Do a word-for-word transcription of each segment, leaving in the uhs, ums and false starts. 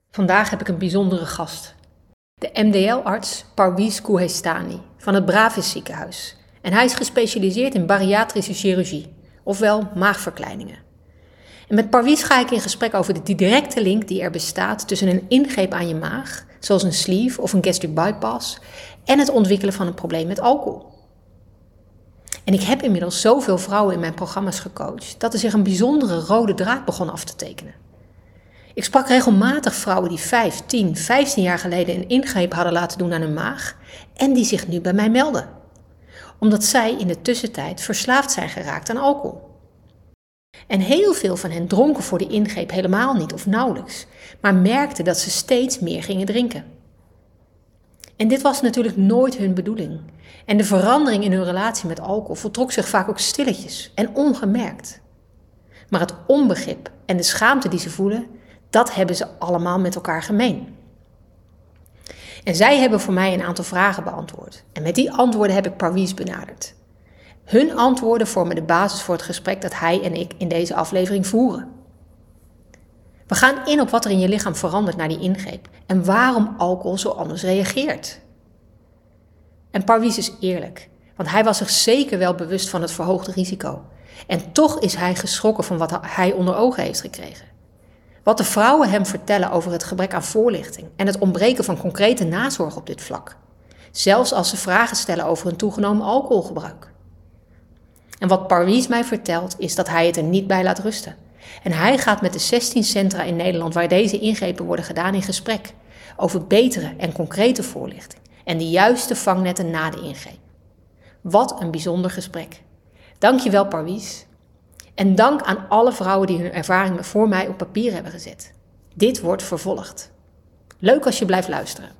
Vandaag heb ik een bijzondere gast. De M D L-arts Parwiz Koehestani van het Bravis ziekenhuis. En hij is gespecialiseerd in bariatrische chirurgie, ofwel maagverkleiningen. En met Parwiz ga ik in gesprek over de directe link die er bestaat tussen een ingreep aan je maag, zoals een sleeve of een gastric bypass, en het ontwikkelen van een probleem met alcohol. En ik heb inmiddels zoveel vrouwen in mijn programma's gecoacht dat er zich een bijzondere rode draad begon af te tekenen. Ik sprak regelmatig vrouwen die vijf, tien, vijftien jaar geleden een ingreep hadden laten doen aan hun maag en die zich nu bij mij melden. Omdat zij in de tussentijd verslaafd zijn geraakt aan alcohol. En heel veel van hen dronken voor de ingreep helemaal niet of nauwelijks, maar merkten dat ze steeds meer gingen drinken. En dit was natuurlijk nooit hun bedoeling. En de verandering in hun relatie met alcohol voltrok zich vaak ook stilletjes en ongemerkt. Maar het onbegrip en de schaamte die ze voelen, dat hebben ze allemaal met elkaar gemeen. En zij hebben voor mij een aantal vragen beantwoord. En met die antwoorden heb ik Parwiz benaderd. Hun antwoorden vormen de basis voor het gesprek dat hij en ik in deze aflevering voeren. We gaan in op wat er in je lichaam verandert na die ingreep en waarom alcohol zo anders reageert. En Parwiz is eerlijk, want hij was zich zeker wel bewust van het verhoogde risico. En toch is hij geschrokken van wat hij onder ogen heeft gekregen. Wat de vrouwen hem vertellen over het gebrek aan voorlichting en het ontbreken van concrete nazorg op dit vlak. Zelfs als ze vragen stellen over hun toegenomen alcoholgebruik. En wat Parwiz mij vertelt is dat hij het er niet bij laat rusten. En hij gaat met de zestien centra in Nederland waar deze ingrepen worden gedaan in gesprek. Over betere en concrete voorlichting en de juiste vangnetten na de ingreep. Wat een bijzonder gesprek. Dankjewel Parwiz. En dank aan alle vrouwen die hun ervaringen voor mij op papier hebben gezet. Dit wordt vervolgd. Leuk als je blijft luisteren.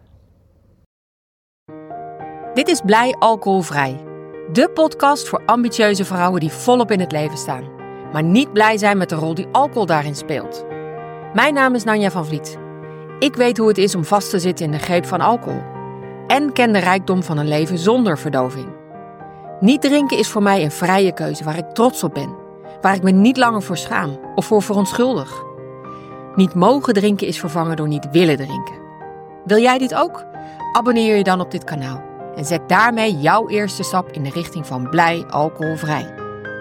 Dit is Blij Alcoholvrij. De podcast voor ambitieuze vrouwen die volop in het leven staan. Maar niet blij zijn met de rol die alcohol daarin speelt. Mijn naam is Nanja van Vliet. Ik weet hoe het is om vast te zitten in de greep van alcohol. En ken de rijkdom van een leven zonder verdoving. Niet drinken is voor mij een vrije keuze waar ik trots op ben. Waar ik me niet langer voor schaam of voor verontschuldig. Niet mogen drinken is vervangen door niet willen drinken. Wil jij dit ook? Abonneer je dan op dit kanaal. En zet daarmee jouw eerste stap in de richting van blij alcoholvrij.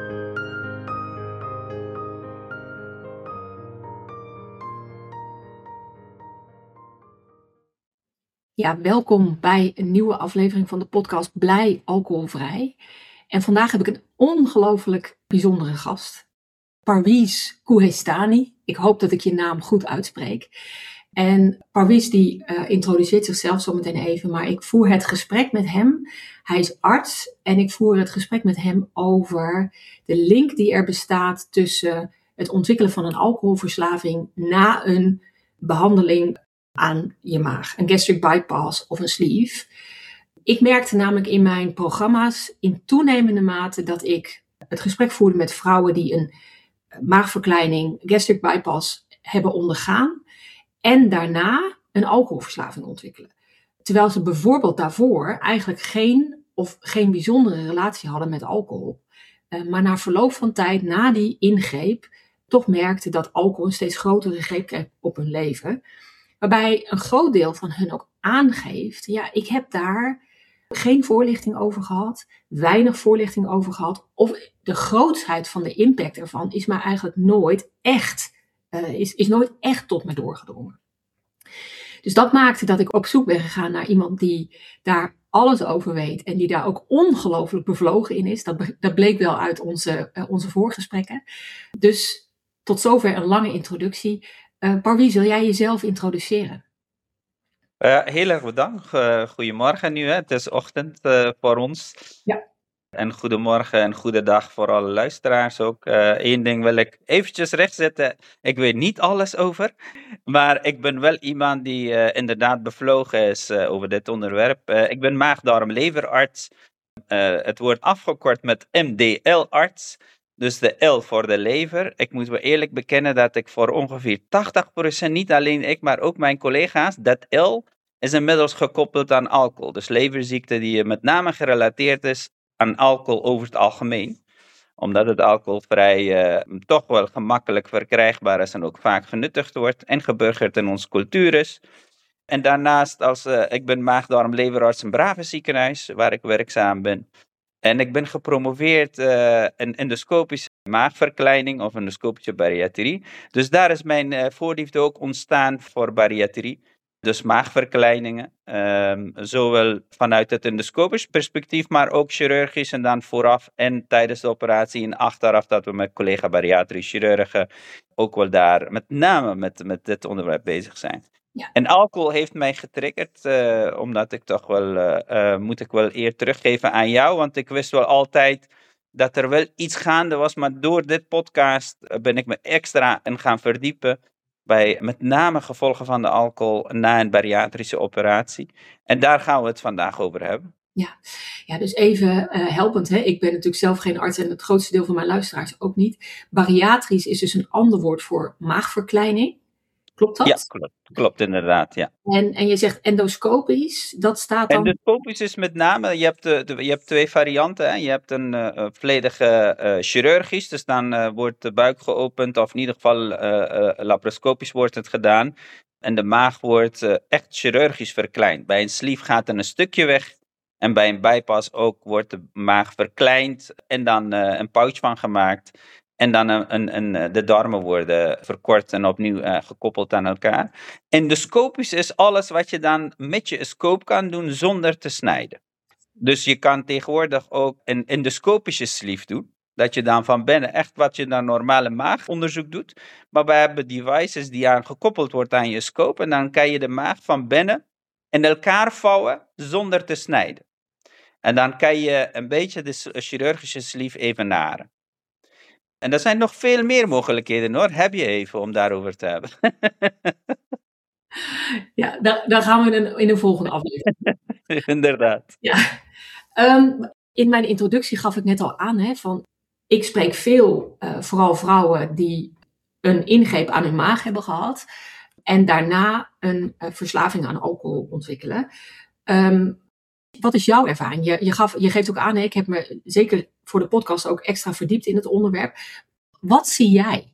Ja, welkom bij een nieuwe aflevering van de podcast Blij Alcoholvrij. En vandaag heb ik een ongelooflijk bijzondere gast. Parwiz Koehestani. Ik hoop dat ik je naam goed uitspreek. En Parwiz die uh, introduceert zichzelf zo meteen even, maar ik voer het gesprek met hem. Hij is arts en ik voer het gesprek met hem over de link die er bestaat tussen het ontwikkelen van een alcoholverslaving na een behandeling aan je maag. Een gastric bypass of een sleeve. Ik merkte namelijk in mijn programma's in toenemende mate dat ik het gesprek voerde met vrouwen die een maagverkleining, gastric bypass hebben ondergaan en daarna een alcoholverslaving ontwikkelen. Terwijl ze bijvoorbeeld daarvoor eigenlijk geen of geen bijzondere relatie hadden met alcohol. Uh, maar na verloop van tijd, na die ingreep, toch merkten dat alcohol een steeds grotere greep kreeg op hun leven. Waarbij een groot deel van hun ook aangeeft, ja, ik heb daar geen voorlichting over gehad, weinig voorlichting over gehad, of de grootsheid van de impact ervan is mij eigenlijk nooit echt, uh, is, is nooit echt tot me doorgedrongen. Dus dat maakte dat ik op zoek ben gegaan naar iemand die daar alles over weet en die daar ook ongelooflijk bevlogen in is. Dat, dat bleek wel uit onze, uh, onze voorgesprekken. Dus tot zover een lange introductie. Uh, Parwiz, wil jij jezelf introduceren? Uh, heel erg bedankt. Uh, goedemorgen nu, hè. Het is ochtend uh, voor ons. Ja. En goedemorgen en goedendag voor alle luisteraars ook. Eén uh, ding wil ik eventjes rechtzetten. Ik weet niet alles over. Maar ik ben wel iemand die uh, inderdaad bevlogen is uh, over dit onderwerp. Uh, ik ben maag-darm-leverarts. Uh, het wordt afgekort met M D L-arts. Dus de L voor de lever. Ik moet me eerlijk bekennen dat ik voor ongeveer tachtig procent, niet alleen ik, maar ook mijn collega's, dat L is inmiddels gekoppeld aan alcohol. Dus leverziekte die met name gerelateerd is aan alcohol over het algemeen. Omdat het alcoholvrij uh, toch wel gemakkelijk verkrijgbaar is en ook vaak genuttigd wordt en geburgerd in onze cultuur is. En daarnaast, als, uh, ik ben maag-darm-leverarts in Brave ziekenhuis, waar ik werkzaam ben. En ik ben gepromoveerd uh, in endoscopische maagverkleining of endoscopische bariatrie. Dus daar is mijn uh, voorliefde ook ontstaan voor bariatrie. Dus maagverkleiningen, um, zowel vanuit het endoscopisch perspectief, maar ook chirurgisch en dan vooraf en tijdens de operatie en achteraf dat we met collega bariatrisch chirurgen ook wel daar met name met, met dit onderwerp bezig zijn. Ja. En alcohol heeft mij getriggerd, uh, omdat ik toch wel, uh, uh, moet ik wel eer teruggeven aan jou, want ik wist wel altijd dat er wel iets gaande was, maar door dit podcast ben ik me extra in gaan verdiepen bij met name gevolgen van de alcohol na een bariatrische operatie. En daar gaan we het vandaag over hebben. Ja, ja dus even uh, helpend. Hè? Ik ben natuurlijk zelf geen arts en het grootste deel van mijn luisteraars ook niet. Bariatrisch is dus een ander woord voor maagverkleining. Klopt dat? Ja, klopt. Klopt inderdaad, ja. En, en je zegt endoscopisch, dat staat dan... Endoscopisch is met name, je hebt, de, de, je hebt twee varianten. Hè? Je hebt een uh, volledige uh, chirurgisch, dus dan uh, wordt de buik geopend, of in ieder geval uh, uh, laparoscopisch wordt het gedaan. En de maag wordt uh, echt chirurgisch verkleind. Bij een sleeve gaat er een stukje weg. En bij een bypass ook wordt de maag verkleind en dan uh, een pouch van gemaakt. En dan een, een, een, de darmen worden verkort en opnieuw uh, gekoppeld aan elkaar. Endoscopisch is alles wat je dan met je scope kan doen zonder te snijden. Dus je kan tegenwoordig ook een endoscopische sleeve doen. Dat je dan van binnen echt wat je dan normale maagonderzoek doet. Maar we hebben devices die aan gekoppeld worden aan je scope. En dan kan je de maag van binnen in elkaar vouwen zonder te snijden. En dan kan je een beetje de chirurgische sleeve evenaren. En er zijn nog veel meer mogelijkheden hoor. Heb je even om daarover te hebben. Ja, daar, daar gaan we in, in de volgende aflevering. Inderdaad. Ja. Um, in mijn introductie gaf ik net al aan, hè, van ik spreek veel, uh, vooral vrouwen die een ingreep aan hun maag hebben gehad. En daarna een uh, verslaving aan alcohol ontwikkelen. Um, Wat is jouw ervaring? Je, je, gaf, je geeft ook aan, hè, ik heb me zeker voor de podcast ook extra verdiept in het onderwerp. Wat zie jij?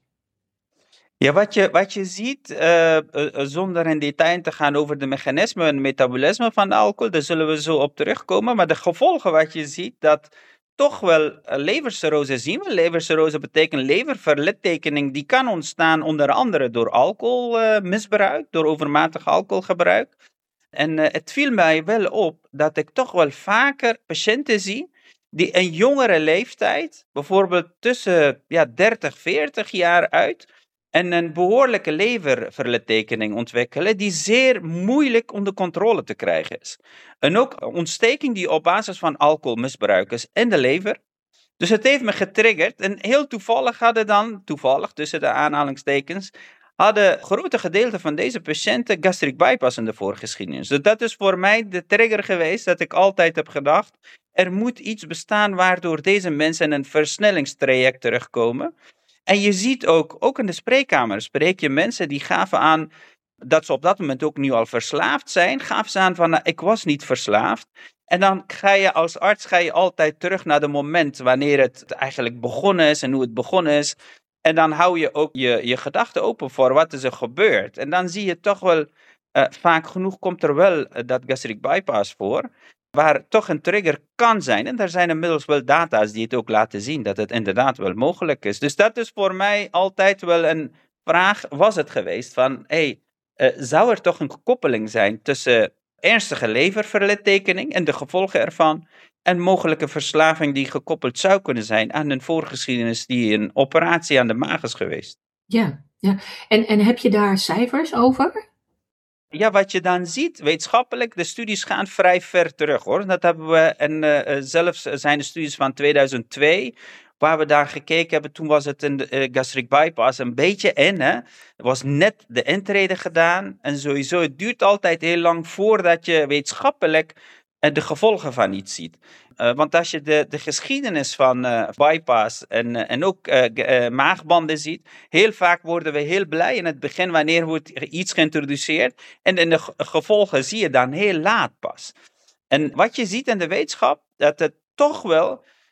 Ja, wat je, wat je ziet, uh, uh, zonder in detail te gaan over de mechanismen en metabolisme van de alcohol, daar zullen we zo op terugkomen. Maar de gevolgen wat je ziet, dat toch wel uh, levercirrose zien we. Levercirrose betekent leververlittekening. Die kan ontstaan onder andere door alcoholmisbruik, uh, door overmatig alcoholgebruik. En uh, het viel mij wel op dat ik toch wel vaker patiënten zie die in jongere leeftijd, bijvoorbeeld tussen ja, dertig, veertig jaar uit, en een behoorlijke leververlittekening ontwikkelen die zeer moeilijk onder controle te krijgen is. En ook ontsteking die op basis van alcoholmisbruik is in de lever. Dus het heeft me getriggerd en heel toevallig hadden dan, toevallig tussen de aanhalingstekens, hadden grote gedeelte van deze patiënten gastric bypass in de voorgeschiedenis. Dus dat is voor mij de trigger geweest dat ik altijd heb gedacht, er moet iets bestaan waardoor deze mensen in een versnellingstraject terugkomen. En je ziet ook, ook in de spreekkamer spreek je mensen die gaven aan dat ze op dat moment ook nu al verslaafd zijn. Gaven ze aan van, nou, ik was niet verslaafd. En dan ga je als arts ga je altijd terug naar het moment wanneer het eigenlijk begonnen is en hoe het begonnen is. En dan hou je ook je, je gedachten open voor wat is er gebeurd. En dan zie je toch wel, uh, vaak genoeg komt er wel uh, dat gastric bypass voor, waar toch een trigger kan zijn. En daar zijn inmiddels wel data's die het ook laten zien dat het inderdaad wel mogelijk is. Dus dat is voor mij altijd wel een vraag, was het geweest van, hey, uh, zou er toch een koppeling zijn tussen ernstige leververlittekening en de gevolgen ervan en mogelijke verslaving die gekoppeld zou kunnen zijn aan een voorgeschiedenis die een operatie aan de maag is geweest. Ja, ja. En, en heb je daar cijfers over? Ja, wat je dan ziet, wetenschappelijk, de studies gaan vrij ver terug hoor. Dat hebben we, en uh, zelfs zijn de studies van tweeduizend twee, waar we daar gekeken hebben, toen was het in de uh, gastric bypass een beetje in, hè. Er was net de intrede gedaan en sowieso, het duurt altijd heel lang voordat je wetenschappelijk uh, de gevolgen van iets ziet. Uh, want als je de, de geschiedenis van uh, bypass en, uh, en ook uh, uh, maagbanden ziet, heel vaak worden we heel blij in het begin wanneer wordt iets geïntroduceerd en in de g- gevolgen zie je dan heel laat pas. En wat je ziet in de wetenschap, dat het toch wel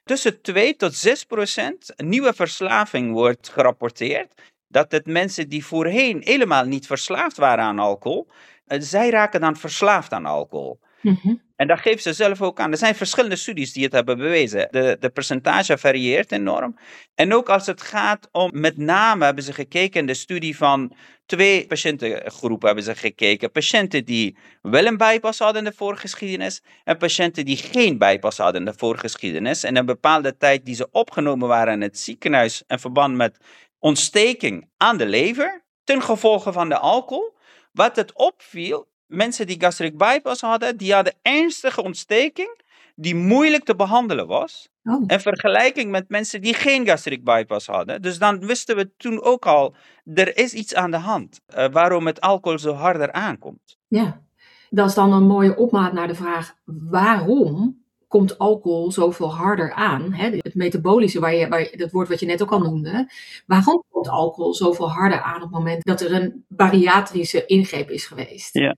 tussen twee tot zes procent nieuwe verslaving wordt gerapporteerd. Dat het mensen die voorheen helemaal niet verslaafd waren aan alcohol, uh, zij raken dan verslaafd aan alcohol. Mm-hmm. En dat geeft ze zelf ook aan. Er zijn verschillende studies die het hebben bewezen. De, de percentage varieert enorm. En ook als het gaat om, met name hebben ze gekeken in de studie van twee patiëntengroepen hebben ze gekeken. Patiënten die wel een bypass hadden in de voorgeschiedenis en patiënten die geen bypass hadden in de voorgeschiedenis. En een bepaalde tijd die ze opgenomen waren in het ziekenhuis in verband met ontsteking aan de lever ten gevolge van de alcohol. Wat het opviel, mensen die gastric bypass hadden, die hadden ernstige ontsteking die moeilijk te behandelen was. Oh. In vergelijking met mensen die geen gastric bypass hadden. Dus dan wisten we toen ook al, er is iets aan de hand. Uh, waarom het alcohol zo harder aankomt. Ja, dat is dan een mooie opmaat naar de vraag, waarom komt alcohol zoveel harder aan? Hè? Het metabolische, waar je, waar je, dat woord wat je net ook al noemde. Waarom komt alcohol zoveel harder aan op het moment dat er een bariatrische ingreep is geweest? Ja.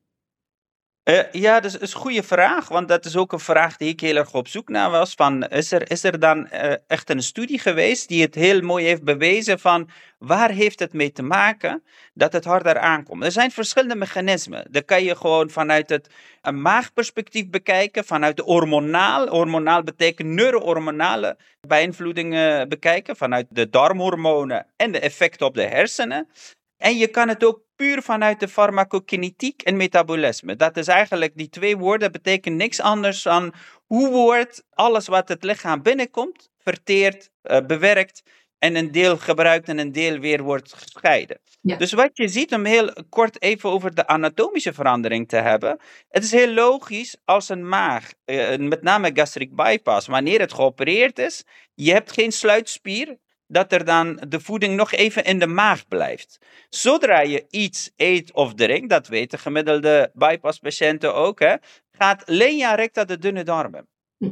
Uh, ja, dat is een goede vraag, want dat is ook een vraag die ik heel erg op zoek naar was. Van, is, er, is er dan uh, echt een studie geweest die het heel mooi heeft bewezen van waar heeft het mee te maken dat het harder aankomt? Er zijn verschillende mechanismen. Dat kan je gewoon vanuit het een maagperspectief bekijken, vanuit de hormonaal. Hormonaal betekent neurohormonale beïnvloedingen bekijken, vanuit de darmhormonen en de effecten op de hersenen. En je kan het ook puur vanuit de farmacokinetiek en metabolisme. Dat is eigenlijk, die twee woorden betekenen niks anders dan hoe wordt alles wat het lichaam binnenkomt, verteerd, uh, bewerkt en een deel gebruikt en een deel weer wordt gescheiden. Ja. Dus wat je ziet, om heel kort even over de anatomische verandering te hebben. Het is heel logisch als een maag, uh, met name gastric bypass, wanneer het geopereerd is, je hebt geen sluitspier, dat er dan de voeding nog even in de maag blijft. Zodra je iets eet of drinkt, dat weten gemiddelde bypasspatiënten ook, hè, gaat linea recta de dunne darmen.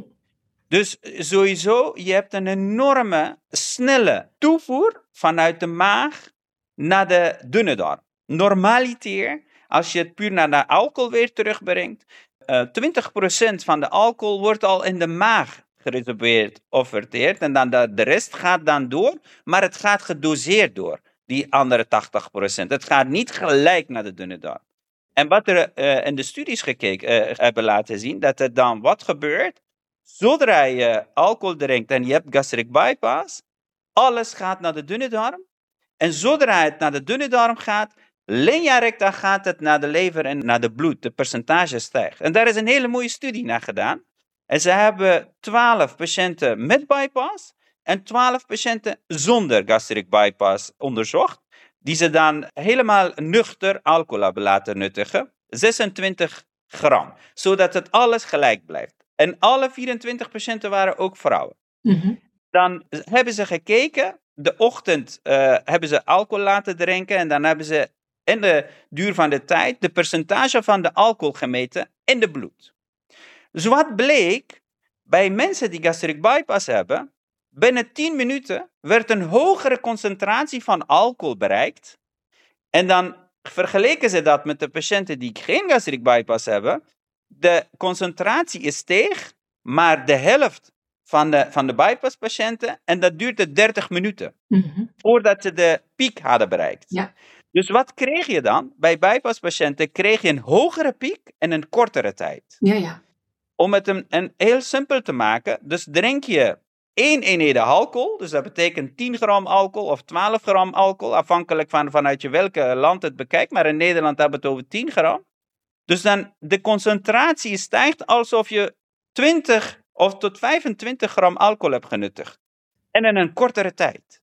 Dus sowieso, je hebt een enorme, snelle toevoer vanuit de maag naar de dunne darm. Normaliter, als je het puur naar de alcohol weer terugbrengt, uh, twintig procent van de alcohol wordt al in de maag geresorbeerd of verteerd. En dan de, de rest gaat dan door, maar het gaat gedoseerd door, die andere tachtig procent. Het gaat niet gelijk naar de dunne darm. En wat er uh, in de studies gekeken uh, hebben laten zien, dat er dan wat gebeurt, zodra je alcohol drinkt en je hebt gastric bypass, alles gaat naar de dunne darm. En zodra het naar de dunne darm gaat, linea recta gaat het naar de lever en naar de bloed. De percentage stijgt. En daar is een hele mooie studie naar gedaan. En ze hebben twaalf patiënten met bypass en twaalf patiënten zonder gastric bypass onderzocht. Die ze dan helemaal nuchter alcohol hebben laten nuttigen. zesentwintig gram. Zodat het alles gelijk blijft. En alle vierentwintig patiënten waren ook vrouwen. Mm-hmm. Dan hebben ze gekeken. De ochtend uh, hebben ze alcohol laten drinken. En dan hebben ze in de duur van de tijd de percentage van de alcohol gemeten in de bloed. Dus wat bleek, bij mensen die gastric bypass hebben, binnen tien minuten werd een hogere concentratie van alcohol bereikt. En dan vergeleken ze dat met de patiënten die geen gastric bypass hebben. De concentratie is steeg, maar de helft van de, van de bypasspatiënten. En dat duurde dertig minuten, mm-hmm. voordat ze de piek hadden bereikt. Ja. Dus wat kreeg je dan? Bij bypasspatiënten kreeg je een hogere piek en een kortere tijd. Ja, ja. Om het een, een heel simpel te maken, dus drink je één eenheden alcohol, dus dat betekent tien gram alcohol of twaalf gram alcohol, afhankelijk van vanuit je welke land het bekijkt, maar in Nederland hebben we het over tien gram. Dus dan de concentratie stijgt alsof je twintig of tot vijfentwintig gram alcohol hebt genuttigd. En in een kortere tijd.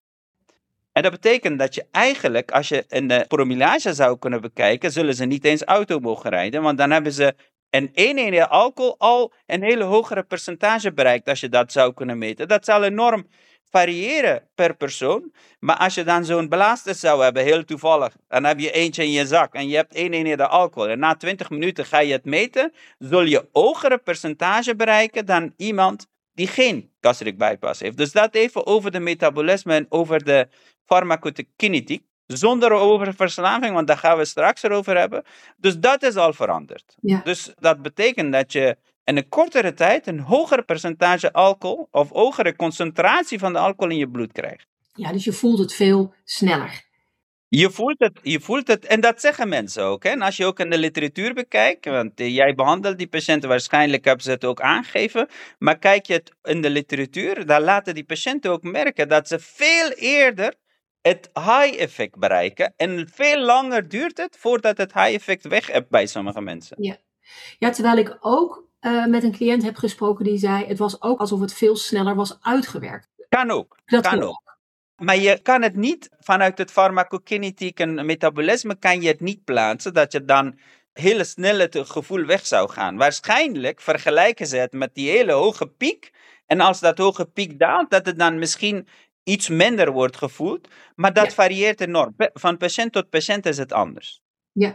En dat betekent dat je eigenlijk, als je in de promillage zou kunnen bekijken, zullen ze niet eens auto mogen rijden, want dan hebben ze en één eenheid alcohol al een hele hogere percentage bereikt als je dat zou kunnen meten. Dat zal enorm variëren per persoon. Maar als je dan zo'n blaster zou hebben, heel toevallig, dan heb je eentje in je zak en je hebt één eenheid alcohol. En na twintig minuten ga je het meten, zul je hogere percentage bereiken dan iemand die geen gastric bypass heeft. Dus dat even over de metabolisme en over de farmacokinetiek. Zonder over verslaving, want daar gaan we straks erover hebben. Dus dat is al veranderd. Ja. Dus dat betekent dat je in een kortere tijd een hoger percentage alcohol of hogere concentratie van de alcohol in je bloed krijgt. Ja, dus je voelt het veel sneller. Je voelt het, je voelt het, en dat zeggen mensen ook. Hè? En als je ook in de literatuur bekijkt, want uh, jij behandelt die patiënten, waarschijnlijk hebben ze het ook aangegeven, maar kijk je het in de literatuur, dan laten die patiënten ook merken dat ze veel eerder het high-effect bereiken en veel langer duurt het voordat het high-effect weg hebt bij sommige mensen. Ja, ja terwijl ik ook uh, met een cliënt heb gesproken die zei, het was ook alsof het veel sneller was uitgewerkt. Kan ook, dat kan ook. Maar je kan het niet, vanuit het farmacokinetiek en metabolisme kan je het niet plaatsen, dat je dan heel snel het gevoel weg zou gaan. Waarschijnlijk vergelijken ze het met die hele hoge piek. En als dat hoge piek daalt, dat het dan misschien iets minder wordt gevoeld. Maar dat ja. varieert enorm. Van patiënt tot patiënt is het anders. Ja.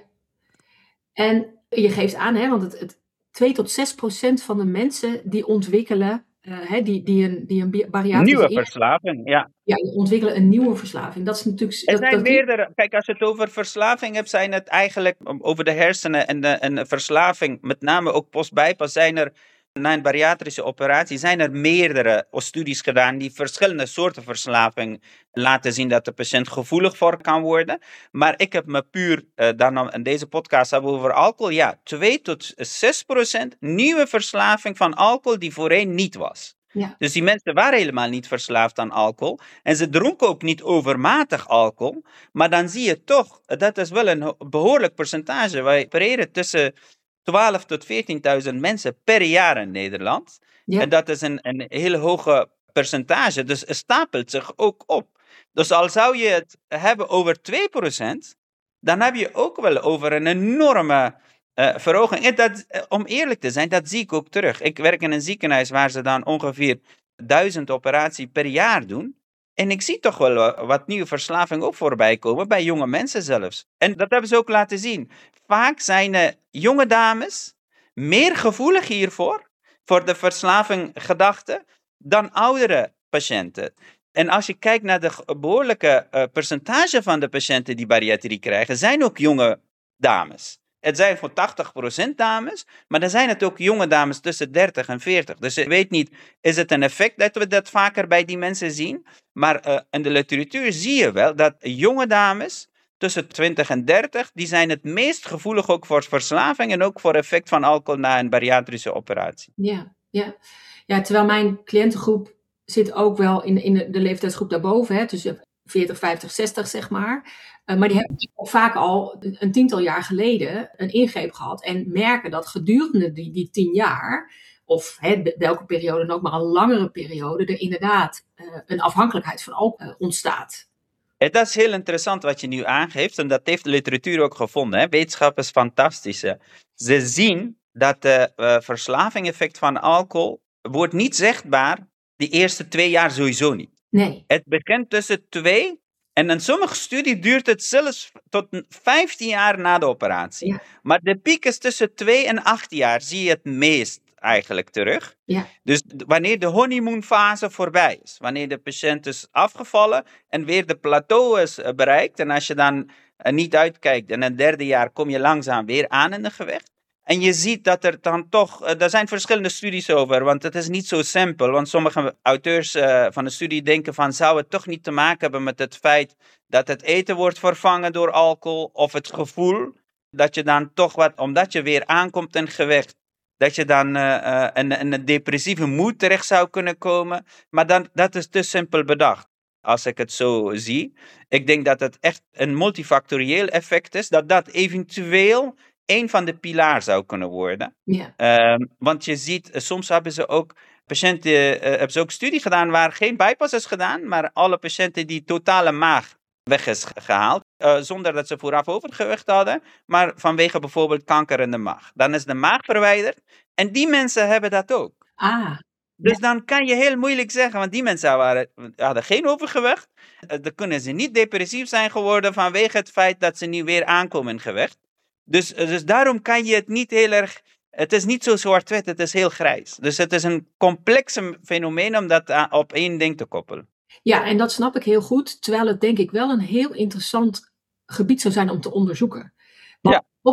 En je geeft aan, hè, want het, het twee tot zes procent van de mensen die ontwikkelen... Uh, he, die, die een, die een bariatrische... Nieuwe verslaving, ja. Ja, die ontwikkelen een nieuwe verslaving. Dat is natuurlijk... Er dat, zijn dat meerdere... Kijk, als je het over verslaving hebt, zijn het eigenlijk over de hersenen en de, en de verslaving, met name ook post-bypass, zijn er, na een bariatrische operatie, zijn er meerdere studies gedaan die verschillende soorten verslaving laten zien dat de patiënt gevoelig voor kan worden. Maar ik heb me puur uh, dan in deze podcast hebben over alcohol. Ja, twee tot zes procent nieuwe verslaving van alcohol die voorheen niet was. Ja. Dus die mensen waren helemaal niet verslaafd aan alcohol. En ze dronken ook niet overmatig alcohol. Maar dan zie je toch, dat is wel een behoorlijk percentage. Wij opereren tussen twaalf tot veertienduizend mensen per jaar in Nederland. Ja. En dat is een, een hele hoge percentage. Dus het stapelt zich ook op. Dus al zou je het hebben over twee procent, dan heb je ook wel over een enorme uh, verhoging. En dat, uh, om eerlijk te zijn, dat zie ik ook terug. Ik werk in een ziekenhuis waar ze dan ongeveer duizend operaties per jaar doen. En ik zie toch wel wat nieuwe verslaving ook voorbij komen, bij jonge mensen zelfs. En dat hebben ze ook laten zien. Vaak zijn uh, jonge dames meer gevoelig hiervoor, voor de verslavinggedachte, dan oudere patiënten. En als je kijkt naar de behoorlijke uh, percentage van de patiënten die bariatrie krijgen, zijn ook jonge dames. Het zijn voor tachtig procent dames, maar dan zijn het ook jonge dames tussen dertig en veertig. Dus ik weet niet, is het een effect dat we dat vaker bij die mensen zien? Maar uh, in de literatuur zie je wel dat jonge dames tussen twintig en dertig, die zijn het meest gevoelig ook voor verslaving en ook voor effect van alcohol na een bariatrische operatie. Ja, ja. ja terwijl mijn cliëntengroep zit ook wel in, in de, de leeftijdsgroep daarboven, hè, tussen veertig, vijftig, zestig zeg maar. Uh, maar die hebben ook vaak al een tiental jaar geleden een ingreep gehad en merken dat gedurende die, die tien jaar, of hè, welke periode dan ook, maar een langere periode, er inderdaad uh, een afhankelijkheid van alcohol uh, ontstaat. En dat is heel interessant wat je nu aangeeft en dat heeft de literatuur ook gevonden. Hè? Wetenschap is fantastisch. Hè? Ze zien dat het uh, verslaving-effect van alcohol wordt niet zichtbaar de eerste twee jaar sowieso niet. Nee. Het begint tussen twee en in sommige studies duurt het zelfs tot vijftien jaar na de operatie. Ja. Maar de piek is tussen twee en acht jaar zie je het meest eigenlijk terug. Ja. Dus wanneer de honeymoonfase voorbij is, wanneer de patiënt is afgevallen en weer de plateau is bereikt en als je dan uh, niet uitkijkt en in het derde jaar kom je langzaam weer aan in het gewicht. En je ziet dat er dan toch, uh, er zijn verschillende studies over, want het is niet zo simpel. Want sommige auteurs uh, van de studie denken van, zou het toch niet te maken hebben met het feit dat het eten wordt vervangen door alcohol, of het gevoel dat je dan toch wat, omdat je weer aankomt in gewicht, dat je dan uh, uh, in, in een depressieve moed terecht zou kunnen komen. Maar dan, dat is te simpel bedacht, als ik het zo zie. Ik denk dat het echt een multifactorieel effect is, dat dat eventueel een van de pilaren zou kunnen worden. Ja. Uh, want je ziet, uh, soms hebben ze ook patiënten, uh, hebben ze ook studie gedaan waar geen bypass is gedaan, maar alle patiënten die totale maag weg is gehaald, uh, zonder dat ze vooraf overgewicht hadden, maar vanwege bijvoorbeeld kanker in de maag. Dan is de maag verwijderd en die mensen hebben dat ook. Ah. Dus ja. Dan kan je heel moeilijk zeggen, want die mensen waren, hadden geen overgewicht, uh, dan kunnen ze niet depressief zijn geworden vanwege het feit dat ze nu weer aankomen in gewicht. Dus, dus daarom kan je het niet heel erg, het is niet zo zwart-wit, het is heel grijs. Dus het is een complex fenomeen om dat op één ding te koppelen. Ja, en dat snap ik heel goed, terwijl het denk ik wel een heel interessant gebied zou zijn om te onderzoeken. Want ja. op,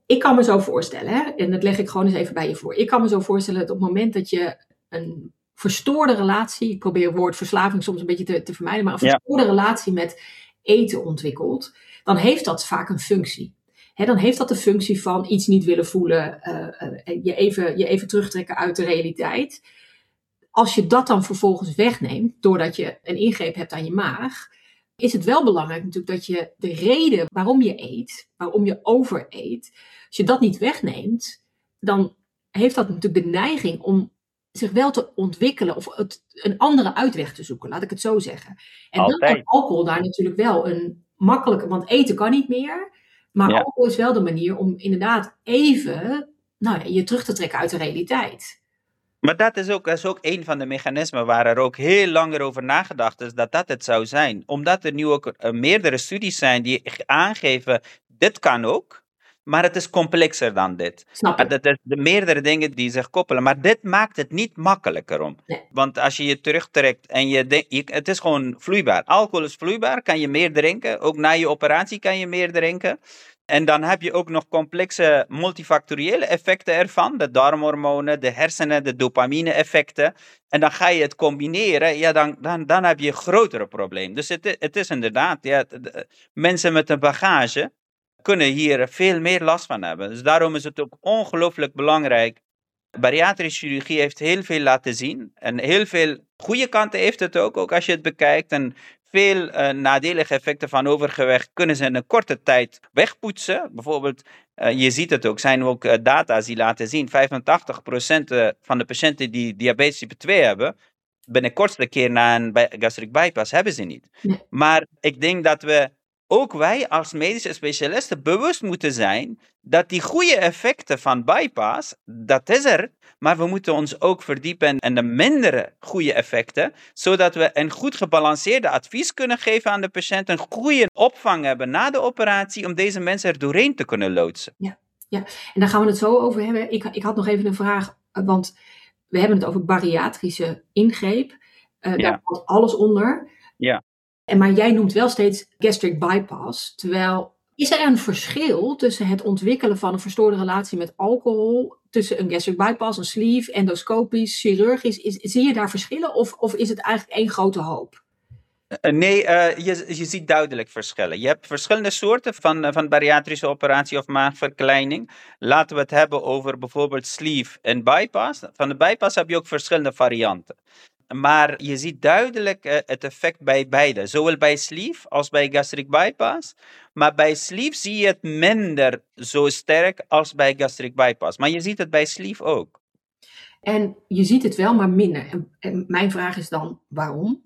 Ik kan me zo voorstellen, hè, en dat leg ik gewoon eens even bij je voor. Ik kan me zo voorstellen dat op het moment dat je een verstoorde relatie, ik probeer het woord verslaving soms een beetje te, te vermijden, maar een Ja. verstoorde relatie met eten ontwikkelt, dan heeft dat vaak een functie. Hè, dan heeft dat de functie van iets niet willen voelen, uh, uh, je, even, je even terugtrekken uit de realiteit. Als je dat dan vervolgens wegneemt, doordat je een ingreep hebt aan je maag, is het wel belangrijk natuurlijk dat je de reden waarom je eet, waarom je overeet, als je dat niet wegneemt, dan heeft dat natuurlijk de neiging om zich wel te ontwikkelen of het, een andere uitweg te zoeken, laat ik het zo zeggen. En dan Altijd. is alcohol daar natuurlijk wel een makkelijke, want eten kan niet meer, maar Ja. alcohol is wel de manier om inderdaad even nou ja, je terug te trekken uit de realiteit. Maar dat is, ook, dat is ook een van de mechanismen waar er ook heel langer over nagedacht is dat dat het zou zijn. Omdat er nu ook uh, meerdere studies zijn die aangeven, dit kan ook, maar het is complexer dan dit. Snap ik. Dat is de meerdere dingen die zich koppelen, maar dit maakt het niet makkelijker om. Nee. Want als je je terugtrekt en je denkt, je, het is gewoon vloeibaar. Alcohol is vloeibaar, kan je meer drinken. Ook na je operatie kan je meer drinken. En dan heb je ook nog complexe multifactoriële effecten ervan. De darmhormonen, de hersenen, de dopamine-effecten. En dan ga je het combineren, ja, dan, dan, dan heb je een grotere probleem. Dus het, het is inderdaad, ja, de, mensen met een bagage kunnen hier veel meer last van hebben. Dus daarom is het ook ongelooflijk belangrijk. Bariatrische chirurgie heeft heel veel laten zien. En heel veel goede kanten heeft het ook, ook als je het bekijkt. En veel uh, nadelige effecten van overgewicht kunnen ze in een korte tijd wegpoetsen. Bijvoorbeeld, uh, je ziet het ook, zijn ook uh, data's die laten zien, vijfentachtig procent van de patiënten die diabetes type twee hebben, binnen de kortste keer na een gastric bypass hebben ze niet. Nee. Maar ik denk dat we, ook wij als medische specialisten, bewust moeten zijn dat die goede effecten van bypass, dat is er, maar we moeten ons ook verdiepen in de mindere goede effecten, zodat we een goed gebalanceerde advies kunnen geven aan de patiënt, een goede opvang hebben na de operatie, om deze mensen er doorheen te kunnen loodsen. Ja, ja. En daar gaan we het zo over hebben. Ik, ik had nog even een vraag, want we hebben het over bariatrische ingreep. Uh, Ja. daar valt alles onder. Ja. En, maar jij noemt wel steeds gastric bypass, terwijl is er een verschil tussen het ontwikkelen van een verstoorde relatie met alcohol, tussen een gastric bypass, een sleeve, endoscopisch, chirurgisch? Is, zie je daar verschillen of, of is het eigenlijk één grote hoop? Uh, nee, uh, je, je ziet duidelijk verschillen. Je hebt verschillende soorten van, uh, van bariatrische operatie of maagverkleining. Laten we het hebben over bijvoorbeeld sleeve en bypass. Van de bypass heb je ook verschillende varianten. Maar je ziet duidelijk uh, het effect bij beide. Zowel bij sleeve als bij gastric bypass. Maar bij sleeve zie je het minder zo sterk als bij gastric bypass. Maar je ziet het bij sleeve ook. En je ziet het wel, maar minder. En, en mijn vraag is dan, waarom?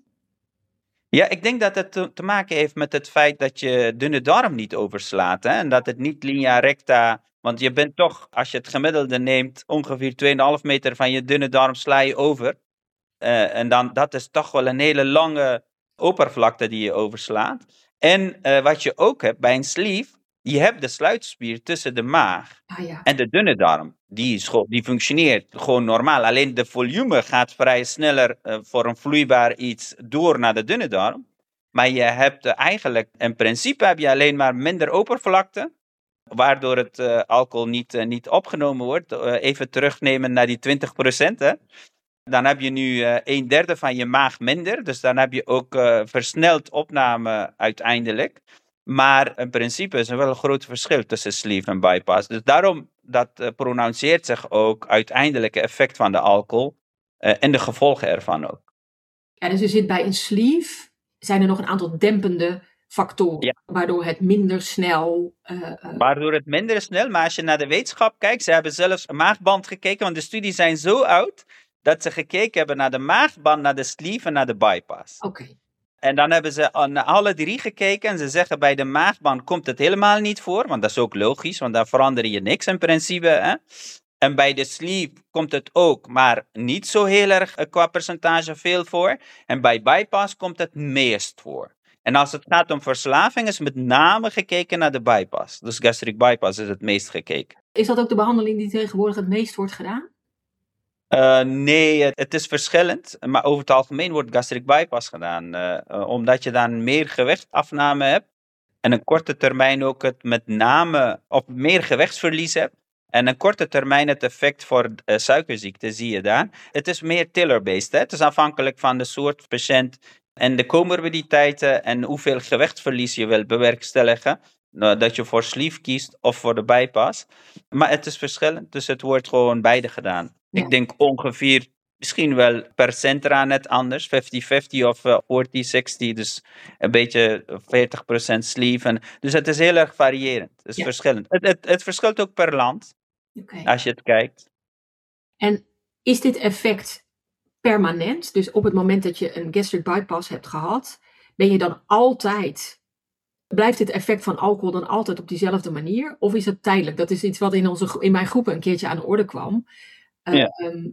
Ja, ik denk dat het te, te maken heeft met het feit dat je dunne darm niet overslaat. Hè? En dat het niet linea recta. Want je bent toch, als je het gemiddelde neemt, ongeveer twee komma vijf meter van je dunne darm sla je over. Uh, en dan, dat is toch wel een hele lange oppervlakte die je overslaat. En uh, wat je ook hebt bij een sleeve, je hebt de sluitspier tussen de maag Ah, ja. en de dunne darm. Die, is gewoon, die functioneert gewoon normaal. Alleen de volume gaat vrij sneller uh, voor een vloeibaar iets door naar de dunne darm. Maar je hebt uh, eigenlijk, in principe heb je alleen maar minder oppervlakte, waardoor het uh, alcohol niet, uh, niet opgenomen wordt. Uh, even terugnemen naar die twintig procent, hè. Dan heb je nu uh, een derde van je maag minder. Dus dan heb je ook uh, versneld opname uiteindelijk. Maar in principe is er wel een groot verschil tussen sleeve en bypass. Dus daarom dat uh, prononceert zich ook uiteindelijk het effect van de alcohol. Uh, en de gevolgen ervan ook. Ja, dus er zit bij een sleeve, zijn er nog een aantal dempende factoren. Ja. Waardoor het minder snel... Uh, uh... Waardoor het minder snel, maar als je naar de wetenschap kijkt, ze hebben zelfs een maagband gekeken, want de studies zijn zo oud, dat ze gekeken hebben naar de maagband, naar de sleeve en naar de bypass. Oké. Okay. En dan hebben ze naar alle drie gekeken en ze zeggen bij de maagband komt het helemaal niet voor, want dat is ook logisch, want daar verander je niks in principe. Hè? En bij de sleeve komt het ook, maar niet zo heel erg qua percentage veel voor. En bij bypass komt het meest voor. En als het gaat om verslaving is met name gekeken naar de bypass. Dus gastric bypass is het meest gekeken. Is dat ook de behandeling die tegenwoordig het meest wordt gedaan? Uh, nee, het, het is verschillend, maar over het algemeen wordt gastric bypass gedaan, uh, uh, omdat je dan meer gewichtafname hebt En een korte termijn ook het met name op meer gewichtsverlies hebt. En een korte termijn het effect voor uh, suikerziekte zie je daar. Het is meer tiller-based. Hè? Het is afhankelijk van de soort patiënt en de comorbiditeiten en hoeveel gewichtsverlies je wil bewerkstelligen. Nou, dat je voor sleeve kiest of voor de bypass. Maar het is verschillend, dus het wordt gewoon beide gedaan. Ja. Ik denk ongeveer, misschien wel per centra net anders. vijftig vijftig of uh, veertig zestig, dus een beetje veertig procent sleeve. En, dus het is heel erg variërend, het is ja. verschillend. Het, het, het verschilt ook per land, okay. Als je het kijkt. En is dit effect permanent? Dus op het moment dat je een gastric bypass hebt gehad, ben je dan altijd... Blijft dit effect van alcohol dan altijd op diezelfde manier? Of is het tijdelijk? Dat is iets wat in, onze, in mijn groepen een keertje aan de orde kwam. Uh, ja. Um,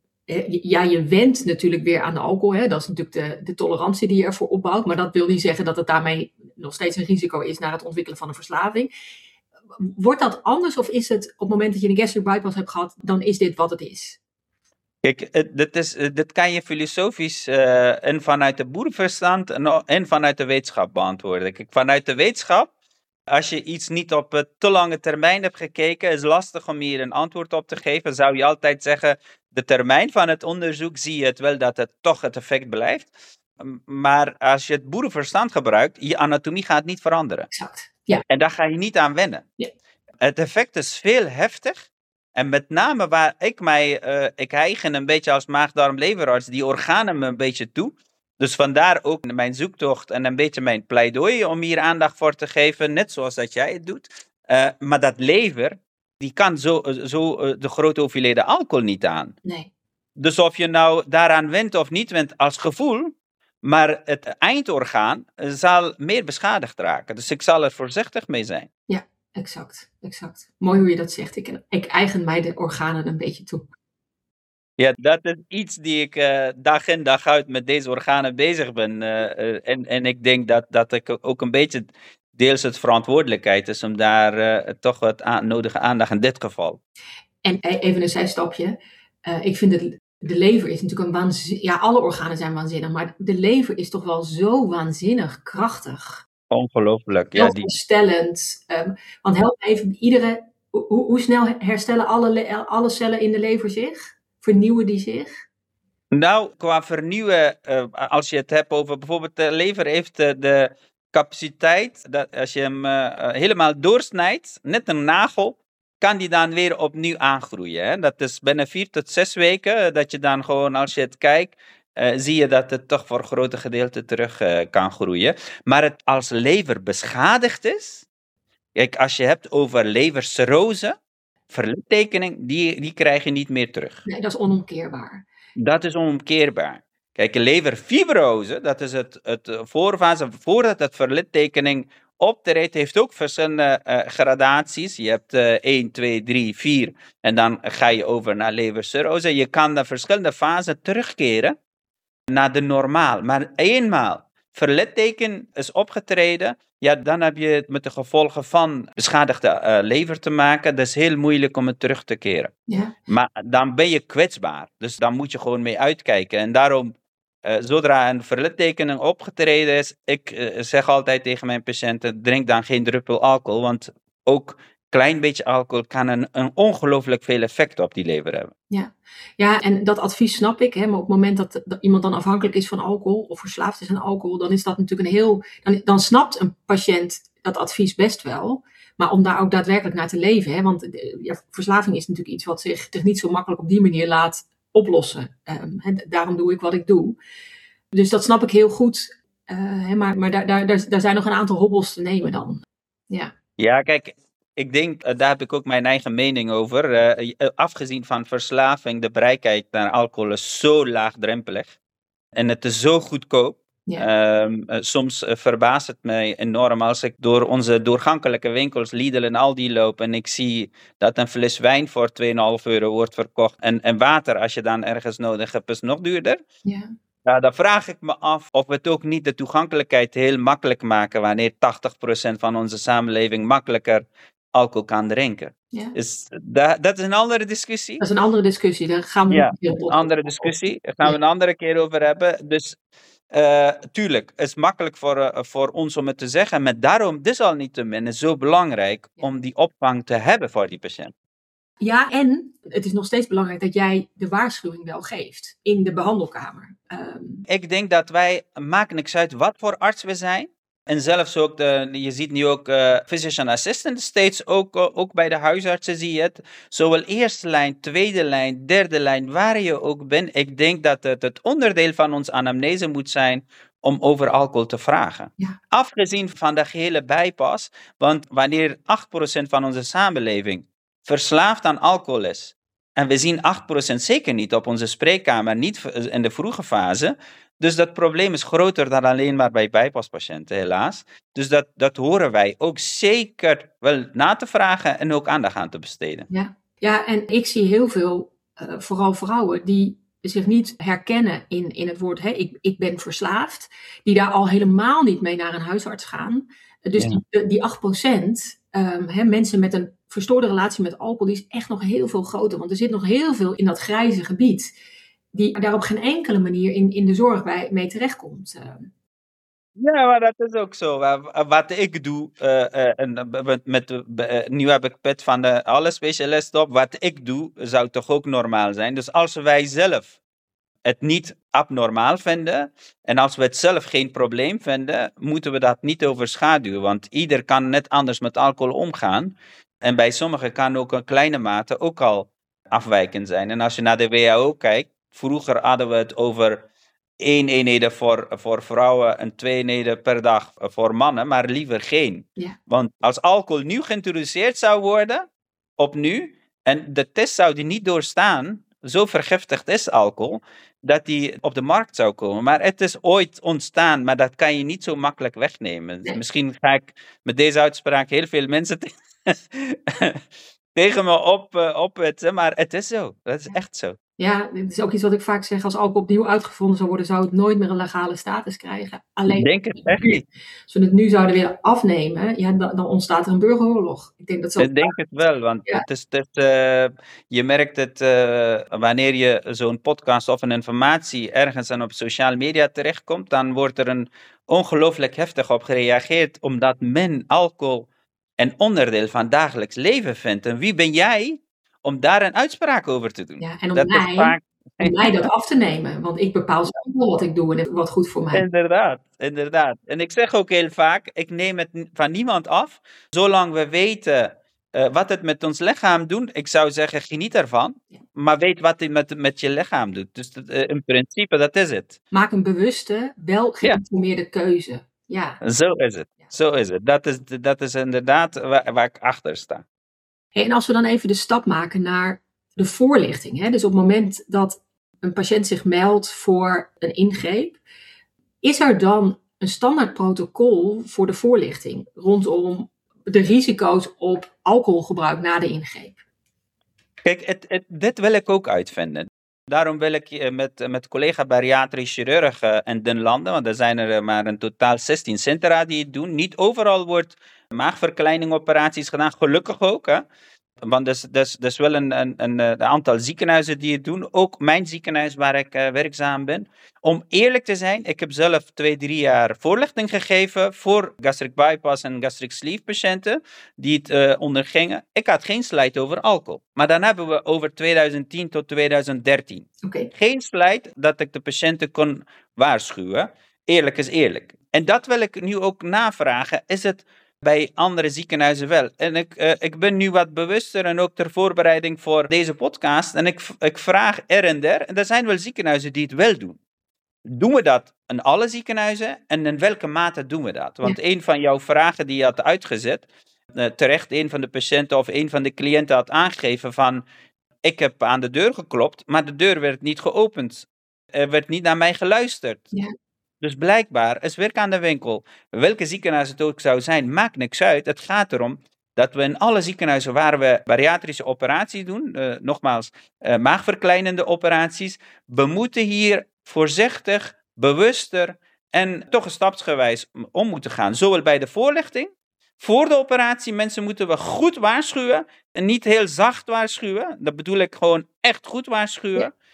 ja, je went natuurlijk weer aan de alcohol. Hè? Dat is natuurlijk de, de tolerantie die je ervoor opbouwt. Maar dat wil niet zeggen dat het daarmee nog steeds een risico is naar het ontwikkelen van een verslaving. Wordt dat anders of is het op het moment dat je een gastric bypass hebt gehad, dan is dit wat het is? Kijk, dit, is, dit kan je filosofisch uh, en vanuit de boerenverstand en, en vanuit de wetenschap beantwoorden. Kijk, vanuit de wetenschap, als je iets niet op een te lange termijn hebt gekeken, is lastig om hier een antwoord op te geven. Zou je altijd zeggen, de termijn van het onderzoek zie je het wel dat het toch het effect blijft. Maar als je het boerenverstand gebruikt, je anatomie gaat niet veranderen. Exact. Ja. En daar ga je niet aan wennen. Ja. Het effect is veel heftig. En met name waar ik mij, uh, ik eigen een beetje als maag-darm-leverarts die organen me een beetje toe. Dus vandaar ook mijn zoektocht en een beetje mijn pleidooi om hier aandacht voor te geven, net zoals dat jij het doet. Uh, maar dat lever, die kan zo, zo uh, de grote hoeveelheden alcohol niet aan. Nee. Dus of je nou daaraan went of niet went als gevoel, maar het eindorgaan zal meer beschadigd raken. Dus ik zal er voorzichtig mee zijn. Ja. Exact, exact. Mooi hoe je dat zegt. Ik, ik eigen mij de organen een beetje toe. Ja, dat is iets die ik uh, dag in dag uit met deze organen bezig ben. Uh, uh, en, en ik denk dat, dat ik ook een beetje deels het verantwoordelijkheid is om daar uh, toch wat aan, nodige aandacht in dit geval. En even een zijstapje. Uh, ik vind het, de lever is natuurlijk een waanzinnig... Ja, alle organen zijn waanzinnig, maar de lever is toch wel zo waanzinnig krachtig. Ongelooflijk. Heel ja, die... herstellend. Um, want help even iedere... Hoe, hoe snel herstellen alle, alle cellen in de lever zich? Vernieuwen die zich? Nou, qua vernieuwen, uh, als je het hebt over bijvoorbeeld de lever heeft de, de capaciteit, dat als je hem uh, helemaal doorsnijdt, net een nagel, kan die dan weer opnieuw aangroeien. Hè? Dat is binnen vier tot zes weken, dat je dan gewoon, als je het kijkt, Uh, zie je dat het toch voor grote gedeelte terug uh, kan groeien. Maar het als lever beschadigd is, kijk, als je hebt over levercirrose, verlittekening, die, die krijg je niet meer terug. Nee, dat is onomkeerbaar. Dat is onomkeerbaar. Kijk, leverfibrose, dat is het, het voorfase, voordat het verlittekening optreedt, heeft ook verschillende uh, gradaties. Je hebt uh, één, twee, drie, vier en dan ga je over naar levercirrose. Je kan de verschillende fasen terugkeren naar de normaal. Maar eenmaal verlitteken is opgetreden, ja, dan heb je het met de gevolgen van beschadigde uh, lever te maken. Dat is heel moeilijk om het terug te keren. Ja. Maar dan ben je kwetsbaar. Dus dan moet je gewoon mee uitkijken. En daarom, uh, zodra een verlittekening opgetreden is, ik uh, zeg altijd tegen mijn patiënten, drink dan geen druppel alcohol, want ook klein beetje alcohol kan een, een ongelooflijk veel effect op die lever hebben. Ja, ja, en dat advies snap ik. Hè, maar op het moment dat, dat iemand dan afhankelijk is van alcohol of verslaafd is aan alcohol, dan is dat natuurlijk een heel... Dan, dan snapt een patiënt dat advies best wel. Maar om daar ook daadwerkelijk naar te leven. Hè, want ja, verslaving is natuurlijk iets wat zich, zich niet zo makkelijk op die manier laat oplossen. Um, hè, daarom doe ik wat ik doe. Dus dat snap ik heel goed. Uh, hè, maar maar daar, daar, daar, daar zijn nog een aantal hobbels te nemen dan. Ja, ja kijk... Ik denk, uh, daar heb ik ook mijn eigen mening over. Uh, uh, afgezien van verslaving, de bereikheid naar alcohol is zo laagdrempelig. En het is zo goedkoop. Ja. Um, uh, soms uh, verbaast het mij enorm als ik door onze doorgankelijke winkels, Lidl en Aldi loop en ik zie dat een fles wijn voor twee komma vijf euro wordt verkocht. En, en water, als je dan ergens nodig hebt, is nog duurder. Ja. Nou, dan vraag ik me af of we het ook niet de toegankelijkheid heel makkelijk maken wanneer tachtig procent van onze samenleving makkelijker alcohol kan drinken. Ja. Is dat, dat is een andere discussie. Dat is een andere discussie. Daar gaan we ja, niet heel een andere discussie. Daar gaan we ja. een andere keer over hebben. Dus Uh, tuurlijk, het is makkelijk voor, uh, voor ons om het te zeggen, maar daarom, desalniettemin, is het zo belangrijk ja. om die opvang te hebben voor die patiënt. Ja, en het is nog steeds belangrijk dat jij de waarschuwing wel geeft in de behandelkamer. Um... Ik denk dat wij, maakt niks uit wat voor arts we zijn. En zelfs ook, de, je ziet nu ook uh, physician assistant steeds, ook, uh, ook bij de huisartsen zie je het. Zowel eerste lijn, tweede lijn, derde lijn, waar je ook bent. Ik denk dat het het onderdeel van ons anamnese moet zijn om over alcohol te vragen. Ja. Afgezien van de gehele bijpas, want wanneer acht procent van onze samenleving verslaafd aan alcohol is, en we zien acht procent zeker niet op onze spreekkamer, niet in de vroege fase. Dus dat probleem is groter dan alleen maar bij bijpaspatiënten, helaas. Dus dat, dat horen wij ook zeker wel na te vragen en ook aandacht aan te besteden. Ja, ja en ik zie heel veel, uh, vooral vrouwen, die zich niet herkennen in, in het woord, hè, ik, ik ben verslaafd, die daar al helemaal niet mee naar een huisarts gaan. Dus ja. die, die acht procent, um, hè, mensen met een verstoorde relatie met alcohol, die is echt nog heel veel groter. Want er zit nog heel veel in dat grijze gebied, die daar op geen enkele manier in, in de zorg bij, mee terechtkomt. Ja, maar dat is ook zo. Wat ik doe, uh, uh, met, uh, nu heb ik pet van de alle specialisten op, wat ik doe zou toch ook normaal zijn. Dus als wij zelf het niet abnormaal vinden en als we het zelf geen probleem vinden, moeten we dat niet overschaduwen. Want ieder kan net anders met alcohol omgaan. En bij sommigen kan ook een kleine mate ook al afwijkend zijn. En als je naar de W H O kijkt, vroeger hadden we het over één eenheden voor, voor vrouwen en twee eenheden per dag voor mannen, maar liever geen. Ja. Want als alcohol nu geïntroduceerd zou worden, opnieuw, en de test zou die niet doorstaan, zo vergiftigd is alcohol, dat die op de markt zou komen. Maar het is ooit ontstaan, maar dat kan je niet zo makkelijk wegnemen. Nee. Misschien ga ik met deze uitspraak heel veel mensen te- tegen me op, uh, opzetten, maar het is zo. Dat is echt zo. Ja, het is ook iets wat ik vaak zeg. Als alcohol opnieuw uitgevonden zou worden, zou het nooit meer een legale status krijgen. Alleen, ik denk het echt niet. Als we het nu zouden willen afnemen, ja, dan, dan ontstaat er een burgeroorlog. Ik denk dat zo. Ik denk het wel, want ja. het is, het is, uh, je merkt het uh, wanneer je zo'n podcast of een informatie ergens aan op sociale media terechtkomt, dan wordt er een ongelooflijk heftig op gereageerd, omdat men alcohol een onderdeel van dagelijks leven vindt. En wie ben jij om daar een uitspraak over te doen? Ja, en om, dat mij, vaak... om mij dat af te nemen. Want ik bepaal zelf wel wat ik doe en wat goed voor mij. Inderdaad, inderdaad. En ik zeg ook heel vaak, ik neem het van niemand af. Zolang we weten uh, wat het met ons lichaam doet, ik zou zeggen, geniet ervan. Ja. Maar weet wat het met, met je lichaam doet. Dus dat, uh, in principe, dat is het. Maak een bewuste, wel geïnformeerde ja. keuze. Ja. Zo is het. Ja. Zo is het. Dat is, dat is inderdaad waar, waar ik achter sta. Hey, en als we dan even de stap maken naar de voorlichting. Hè? Dus op het moment dat een patiënt zich meldt voor een ingreep, is er dan een standaard protocol voor de voorlichting rondom de risico's op alcoholgebruik na de ingreep? Kijk, het, het, dit wil ik ook uitvinden. Daarom wil ik met, met collega bariatrisch chirurgen in den landen, want er zijn er maar in totaal zestien centra die het doen. Niet overal wordt maagverkleiningoperaties gedaan, gelukkig ook. Hè? Want er is, er is, er is wel een, een, een, een aantal ziekenhuizen die het doen. Ook mijn ziekenhuis waar ik uh, werkzaam ben. Om eerlijk te zijn, ik heb zelf twee, drie jaar voorlichting gegeven voor gastric bypass en gastric sleeve patiënten die het uh, ondergingen. Ik had geen slide over alcohol. Maar dan hebben we over twintig tien tot twintig dertien. Okay. Geen slide dat ik de patiënten kon waarschuwen. Eerlijk is eerlijk. En dat wil ik nu ook navragen. Is het bij andere ziekenhuizen wel? En ik, uh, ik ben nu wat bewuster en ook ter voorbereiding voor deze podcast. En ik, ik vraag er en der. En er zijn wel ziekenhuizen die het wel doen. Doen we dat in alle ziekenhuizen? En in welke mate doen we dat? Want ja. een van jouw vragen die je had uitgezet, uh, terecht een van de patiënten of een van de cliënten had aangegeven van, ik heb aan de deur geklopt, maar de deur werd niet geopend. Er werd niet naar mij geluisterd. Ja. Dus blijkbaar is werk aan de winkel. Welke ziekenhuis het ook zou zijn, maakt niks uit. Het gaat erom dat we in alle ziekenhuizen waar we bariatrische operaties doen, uh, nogmaals, uh, maagverkleinende operaties, we moeten hier voorzichtig, bewuster en toch een stapsgewijs om moeten gaan. Zowel bij de voorlichting, voor de operatie, mensen moeten we goed waarschuwen en niet heel zacht waarschuwen. Dat bedoel ik gewoon echt goed waarschuwen. Ja.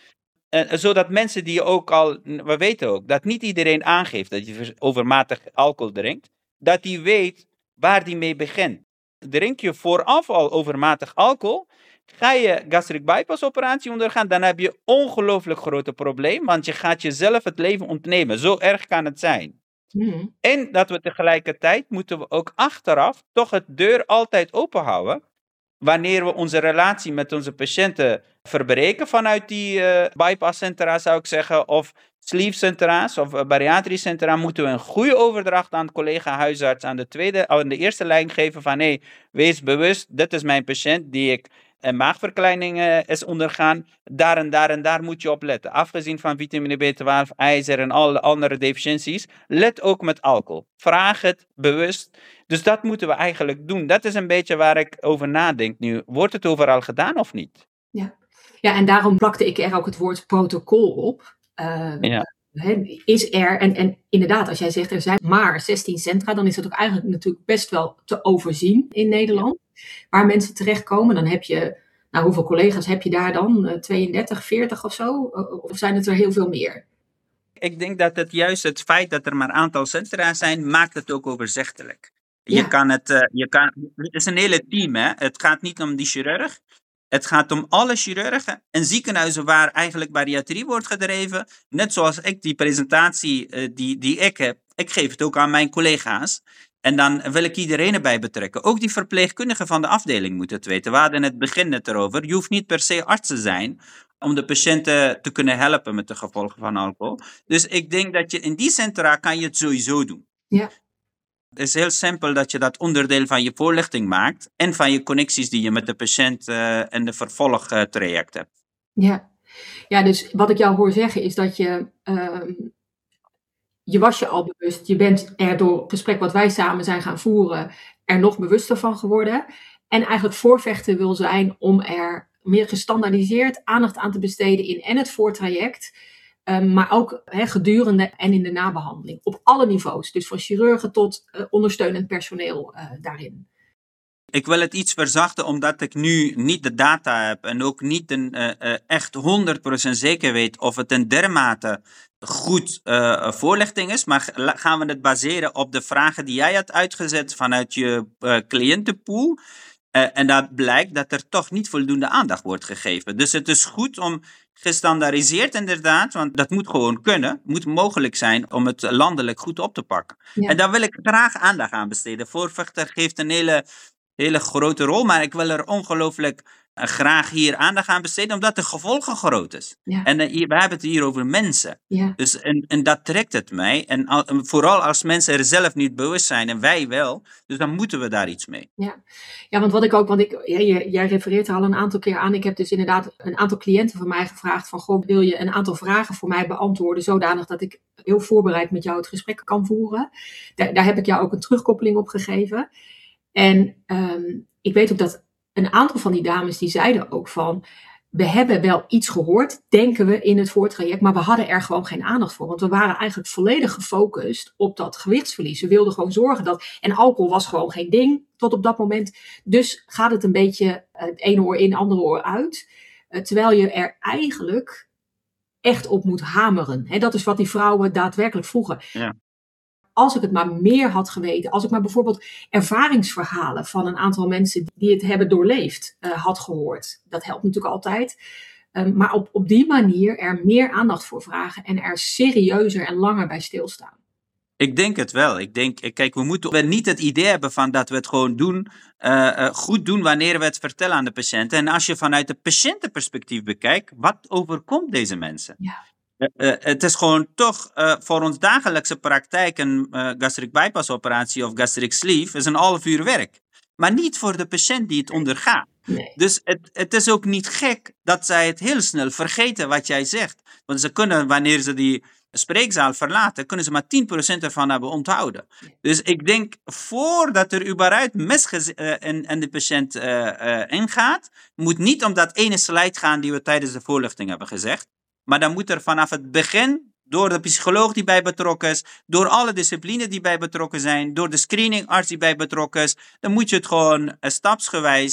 Uh, zodat mensen die ook al, we weten ook, dat niet iedereen aangeeft dat je overmatig alcohol drinkt, dat die weet waar die mee begint. Drink je vooraf al overmatig alcohol, ga je gastric bypass operatie ondergaan, dan heb je ongelooflijk grote probleem, want je gaat jezelf het leven ontnemen. Zo erg kan het zijn. Mm. En dat we tegelijkertijd moeten we ook achteraf toch het deur altijd open houden, wanneer we onze relatie met onze patiënten verbreken vanuit die uh, bypasscentra, zou ik zeggen, of sleeve-centra's of uh, bariatrische centra, moeten we een goede overdracht aan de collega-huisarts aan de, tweede, aan de eerste lijn geven van, hé, hey, wees bewust, dit is mijn patiënt die ik een maagverkleining uh, is ondergaan, daar en daar en daar moet je op letten. Afgezien van vitamine B twaalf, ijzer en alle andere deficiënties, let ook met alcohol. Vraag het bewust. Dus dat moeten we eigenlijk doen. Dat is een beetje waar ik over nadenk nu. Wordt het overal gedaan of niet? Ja, ja, en daarom plakte ik er ook het woord protocol op. Uh, ja. He, is er, en, en inderdaad, als jij zegt er zijn maar zestien centra, dan is dat ook eigenlijk natuurlijk best wel te overzien in Nederland. Ja. Waar mensen terechtkomen, dan heb je, nou hoeveel collega's heb je daar dan? tweeëndertig, veertig of zo? Of zijn het er heel veel meer? Ik denk dat het juist het feit dat er maar een aantal centra zijn, maakt het ook overzichtelijk. Ja. Je kan het, uh, je kan, het is een hele team, hè. Het gaat niet om die chirurg. Het gaat om alle chirurgen en ziekenhuizen waar eigenlijk bariatrie wordt gedreven. Net zoals ik die presentatie uh, die, die ik heb, ik geef het ook aan mijn collega's. En dan wil ik iedereen erbij betrekken. Ook die verpleegkundigen van de afdeling moeten het weten. We hadden in het begin net erover. Je hoeft niet per se arts te zijn om de patiënten te kunnen helpen met de gevolgen van alcohol. Dus ik denk dat je in die centra kan je het sowieso doen. Ja. Het is heel simpel dat je dat onderdeel van je voorlichting maakt en van je connecties die je met de patiënt uh, en de vervolgtraject hebt. Ja. ja, dus wat ik jou hoor zeggen is dat je, uh, je was je al bewust, je bent er door het gesprek wat wij samen zijn gaan voeren, er nog bewuster van geworden en eigenlijk voorvechter wil zijn om er meer gestandaardiseerd aandacht aan te besteden in en het voortraject, Um, maar ook he, gedurende en in de nabehandeling. Op alle niveaus. Dus van chirurgen tot uh, ondersteunend personeel uh, daarin. Ik wil het iets verzachten omdat ik nu niet de data heb. En ook niet een, uh, uh, echt honderd procent zeker weet of het een dermate goed uh, voorlichting is. Maar gaan we het baseren op de vragen die jij had uitgezet vanuit je uh, cliëntenpool. Uh, en dat blijkt dat er toch niet voldoende aandacht wordt gegeven. Dus het is goed om gestandaardiseerd inderdaad, want dat moet gewoon kunnen. Het moet mogelijk zijn om het landelijk goed op te pakken. Ja. En daar wil ik graag aandacht aan besteden. Voorvechter geeft een hele, hele grote rol, maar ik wil er ongelooflijk uh, graag hier aandacht aan besteden, omdat de gevolgen groot is. Ja. En uh, hier, we hebben het hier over mensen. Ja. Dus, en, en dat trekt het mij. En al, vooral als mensen er zelf niet bewust zijn, en wij wel, dus dan moeten we daar iets mee. Ja, ja want wat ik ook, want ik, ja, jij, jij refereert er al een aantal keer aan. Ik heb dus inderdaad een aantal cliënten van mij gevraagd van, goh, wil je een aantal vragen voor mij beantwoorden, zodanig dat ik heel voorbereid met jou het gesprek kan voeren. Daar, daar heb ik jou ook een terugkoppeling op gegeven. En um, ik weet ook dat een aantal van die dames die zeiden ook van, we hebben wel iets gehoord, denken we in het voortraject, maar we hadden er gewoon geen aandacht voor. Want we waren eigenlijk volledig gefocust op dat gewichtsverlies. We wilden gewoon zorgen dat, en alcohol was gewoon geen ding tot op dat moment. Dus gaat het een beetje het ene oor in, het andere oor uit. Uh, terwijl je er eigenlijk echt op moet hameren. He, dat is wat die vrouwen daadwerkelijk vroegen. Ja. Als ik het maar meer had geweten, als ik maar bijvoorbeeld ervaringsverhalen van een aantal mensen die het hebben doorleefd uh, had gehoord. Dat helpt natuurlijk altijd. Um, maar op, op die manier er meer aandacht voor vragen en er serieuzer en langer bij stilstaan. Ik denk het wel. Ik denk, kijk, we moeten niet het idee hebben van dat we het gewoon doen, uh, uh, goed doen wanneer we het vertellen aan de patiënten. En als je vanuit de patiëntenperspectief bekijkt, wat overkomt deze mensen? Ja. Uh, uh, het is gewoon toch uh, voor ons dagelijkse praktijk een uh, gastric bypass operatie of gastric sleeve is een half uur werk. Maar niet voor de patiënt die het ondergaat. Nee. Dus het, het is ook niet gek dat zij het heel snel vergeten wat jij zegt. Want ze kunnen, wanneer ze die spreekzaal verlaten, kunnen ze maar tien procent ervan hebben onthouden. Dus ik denk, voordat er überhaupt mes uh, in, in de patiënt uh, uh, ingaat, moet niet om dat ene slide gaan die we tijdens de voorlichting hebben gezegd. Maar dan moet er vanaf het begin, door de psycholoog die bij betrokken is, door alle disciplines die bij betrokken zijn, door de screeningarts die bij betrokken is, dan moet je het gewoon uh, stapsgewijs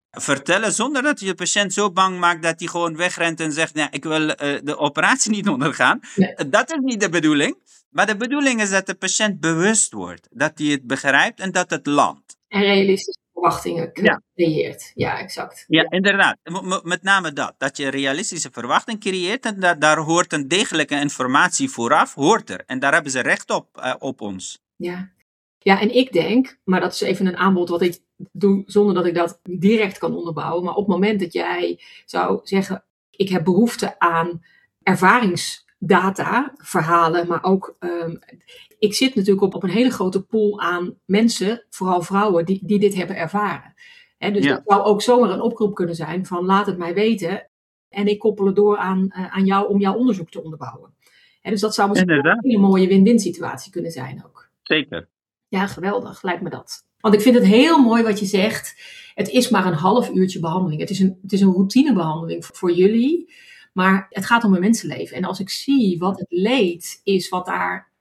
vertellen zonder dat je de patiënt zo bang maakt dat hij gewoon wegrent en zegt, nee, ik wil uh, de operatie niet ondergaan. Nee. Dat is niet de bedoeling. Maar de bedoeling is dat de patiënt bewust wordt, dat hij het begrijpt en dat het landt. En realistische verwachtingen Ja. creëert. Ja, exact. Ja, inderdaad. M- met name dat. Dat je realistische verwachting creëert en da- daar hoort een degelijke informatie vooraf, hoort er. En daar hebben ze recht op, uh, op ons. Ja. Ja, en ik denk, maar dat is even een aanbod wat ik doe zonder dat ik dat direct kan onderbouwen. Maar op het moment dat jij zou zeggen, ik heb behoefte aan ervaringsdata, verhalen, maar ook, um, ik zit natuurlijk op, op een hele grote pool aan mensen, vooral vrouwen, die, die dit hebben ervaren. He, dus Ja. dat zou ook zomaar een oproep kunnen zijn van laat het mij weten en ik koppel het door aan, uh, aan jou om jouw onderzoek te onderbouwen. He, dus dat zou misschien Inderdaad. een hele mooie win-win situatie kunnen zijn ook. Zeker. Ja, geweldig, lijkt me dat. Want ik vind het heel mooi wat je zegt. Het is maar een half uurtje behandeling. Het is een, het is een routinebehandeling voor, voor jullie. Maar het gaat om een mensenleven. En als ik zie wat het leed is, wat daar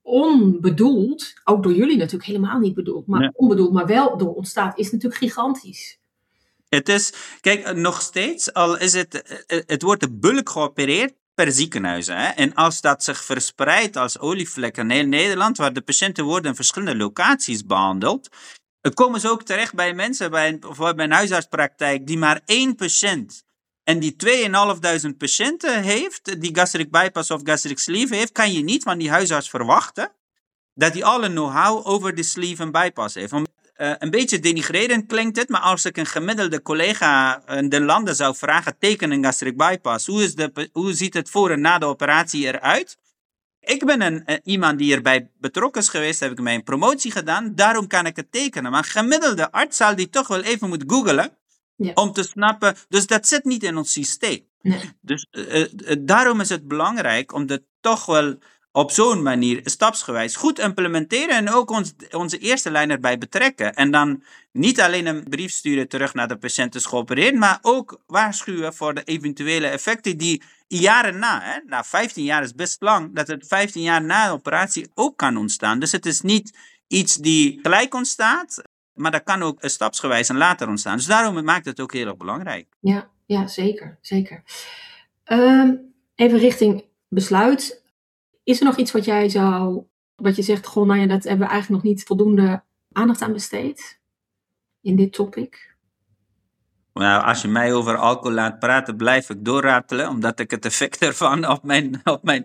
onbedoeld, ook door jullie natuurlijk helemaal niet bedoeld, maar Nee. onbedoeld, maar wel door ontstaat, is natuurlijk gigantisch. Het is, kijk, nog steeds, al is het, het wordt de bulk geopereerd per ziekenhuis. Hè? En als dat zich verspreidt als olievlekken in heel Nederland, waar de patiënten worden in verschillende locaties behandeld, komen ze ook terecht bij mensen, bij een, of bij een huisartspraktijk, die maar één patiënt en die tweeënhalfduizend patiënten heeft, die gastric bypass of gastric sleeve heeft, kan je niet van die huisarts verwachten dat hij alle know-how over de sleeve en bypass heeft. Om, uh, een beetje denigrerend klinkt het, maar als ik een gemiddelde collega in de landen zou vragen, teken een gastric bypass, hoe, is de, hoe ziet het voor en na de operatie eruit? Ik ben een, uh, iemand die erbij betrokken is geweest, heb ik mijn promotie gedaan, daarom kan ik het tekenen. Maar een gemiddelde arts zal die toch wel even moeten googlen, ja, om te snappen. Dus dat zit niet in ons systeem. Nee. Dus uh, uh, daarom is het belangrijk om dat toch wel op zo'n manier stapsgewijs goed implementeren en ook ons, onze eerste lijn erbij betrekken. En dan niet alleen een brief sturen terug naar de patiënt is geopereerd, maar ook waarschuwen voor de eventuele effecten die jaren na, hè, na vijftien jaar is best lang, dat het vijftien jaar na de operatie ook kan ontstaan. Dus het is niet iets die gelijk ontstaat, maar dat kan ook stapsgewijs en later ontstaan. Dus daarom maakt het ook heel erg belangrijk. Ja, ja zeker. zeker. Um, even richting besluit. Is er nog iets wat jij zou, wat je zegt, goh, nou ja, dat hebben we eigenlijk nog niet voldoende aandacht aan besteed in dit topic? Nou, als je mij over alcohol laat praten, blijf ik doorratelen, omdat ik het effect ervan op mijn, op mijn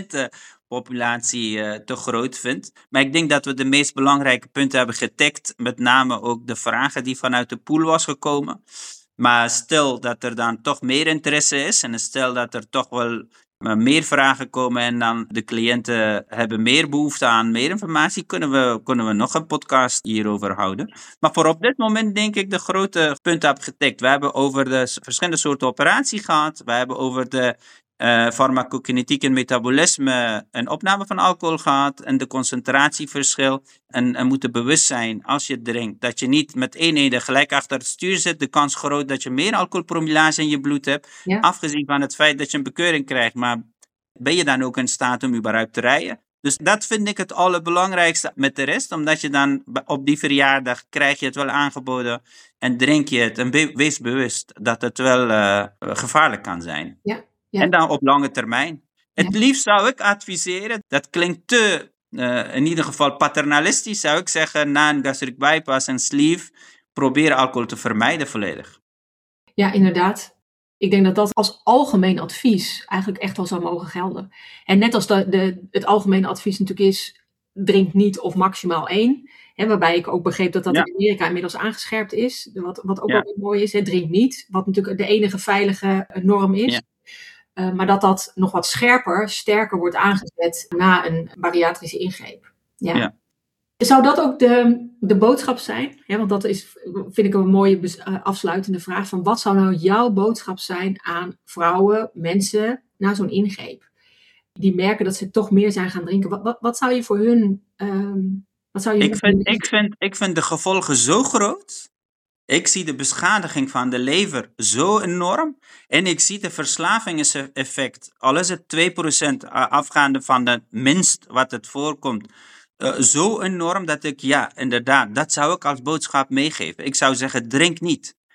patiëntenpopulatie uh, te groot vind. Maar ik denk dat we de meest belangrijke punten hebben getagd, met name ook de vragen die vanuit de pool was gekomen. Maar stel dat er dan toch meer interesse is en stel dat er toch wel meer vragen komen en dan de cliënten hebben meer behoefte aan meer informatie, kunnen we, kunnen we nog een podcast hierover houden. Maar voor op dit moment denk ik de grote punten heb getikt. We hebben over de verschillende soorten operatie gehad. We hebben over de uh, farmacokinetiek en metabolisme en opname van alcohol gehad en de concentratieverschil. En, en moeten bewust zijn als je drinkt dat je niet met eenheden gelijk achter het stuur zit. De kans groot dat je meer alcoholpromillage in je bloed hebt. Ja. Afgezien van het feit dat je een bekeuring krijgt. Maar ben je dan ook in staat om überhaupt te rijden? Dus dat vind ik het allerbelangrijkste met de rest. Omdat je dan op die verjaardag krijg je het wel aangeboden. En drink je het. En be- wees bewust dat het wel uh, gevaarlijk kan zijn. Ja. Ja. En dan op lange termijn. Het Ja. liefst zou ik adviseren. Dat klinkt te... Uh, in ieder geval paternalistisch zou ik zeggen, na een gastric bypass en sleeve, probeer alcohol te vermijden volledig. Ja, inderdaad. Ik denk dat dat als algemeen advies eigenlijk echt wel zou mogen gelden. En net als de, de, het algemene advies natuurlijk is, drink niet of maximaal één. Hè, waarbij ik ook begreep dat dat Ja. in Amerika inmiddels aangescherpt is. Wat, wat ook Ja. wel mooi is, hè, drink niet. Wat natuurlijk de enige veilige norm is. Ja. Uh, maar dat dat nog wat scherper, sterker wordt aangezet na een bariatrische ingreep. Ja. Ja. Zou dat ook de, de boodschap zijn? Ja, want dat is, vind ik een mooie bes, uh, afsluitende vraag. Van wat zou nou jouw boodschap zijn aan vrouwen, mensen, na zo'n ingreep? Die merken dat ze toch meer zijn gaan drinken. Wat, wat, wat zou je voor hun... Um, wat zou je ik, vind, ik, vind, ik vind de gevolgen zo groot. Ik zie de beschadiging van de lever zo enorm. En ik zie de verslavingseffect, al is het twee procent afgaande van het minst wat het voorkomt, uh, zo enorm dat ik, ja, inderdaad, dat zou ik als boodschap meegeven. Ik zou zeggen, drink niet.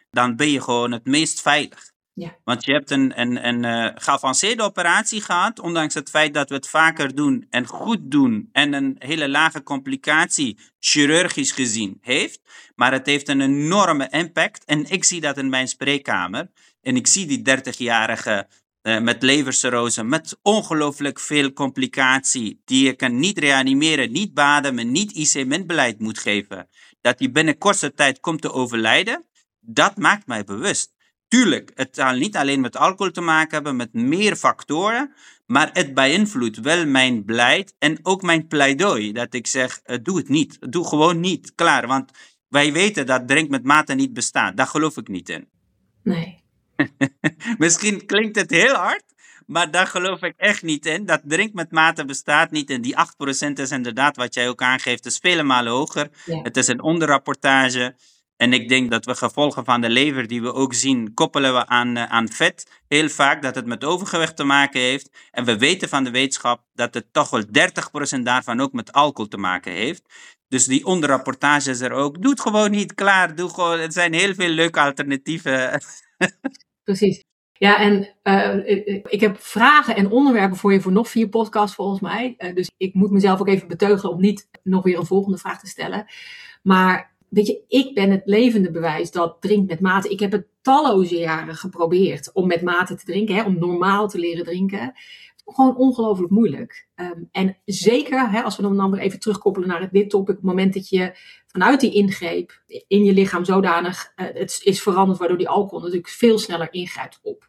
dan ben je gewoon het meest veilig. Ja. Want je hebt een, een, een uh, geavanceerde operatie gehad, ondanks het feit dat we het vaker doen en goed doen en een hele lage complicatie chirurgisch gezien heeft. Maar het heeft een enorme impact en ik zie dat in mijn spreekkamer. En ik zie die dertigjarige uh, met levercirrose, met ongelooflijk veel complicatie, die je kan niet reanimeren, niet beademen, niet I C-min-beleid moet geven. Dat die binnen korte tijd komt te overlijden, dat maakt mij bewust. Tuurlijk, het zal niet alleen met alcohol te maken hebben, met meer factoren, maar het beïnvloedt wel mijn beleid en ook mijn pleidooi. Dat ik zeg, uh, doe het niet. Doe gewoon niet. Klaar, want wij weten dat drink met mate niet bestaat. Daar geloof ik niet in. Nee. Misschien klinkt het heel hard, maar daar geloof ik echt niet in. Dat drink met mate bestaat niet. En die acht procent is inderdaad wat jij ook aangeeft, is vele malen hoger. Ja. Het is een onderrapportage. En ik denk dat we gevolgen van de lever die we ook zien, koppelen we aan, uh, aan vet. Heel vaak dat het met overgewicht te maken heeft. En we weten van de wetenschap dat het toch wel dertig procent daarvan ook met alcohol te maken heeft. Dus die onderrapportage is er ook. Doe het gewoon niet, klaar. Doe gewoon, er zijn heel veel leuke alternatieven. Precies. Ja, en uh, ik, ik heb vragen en onderwerpen voor je voor nog vier podcasts volgens mij. Uh, dus ik moet mezelf ook even beteugelen om niet nog weer een volgende vraag te stellen. Maar weet je, ik ben het levende bewijs dat drink met mate. Ik heb het talloze jaren geprobeerd om met mate te drinken, hè, om normaal te leren drinken. Gewoon ongelooflijk moeilijk. Um, en zeker, hè, als we dan weer even terugkoppelen naar dit topic, op het moment dat je vanuit die ingreep in je lichaam zodanig uh, het is veranderd, waardoor die alcohol natuurlijk veel sneller ingrijpt op.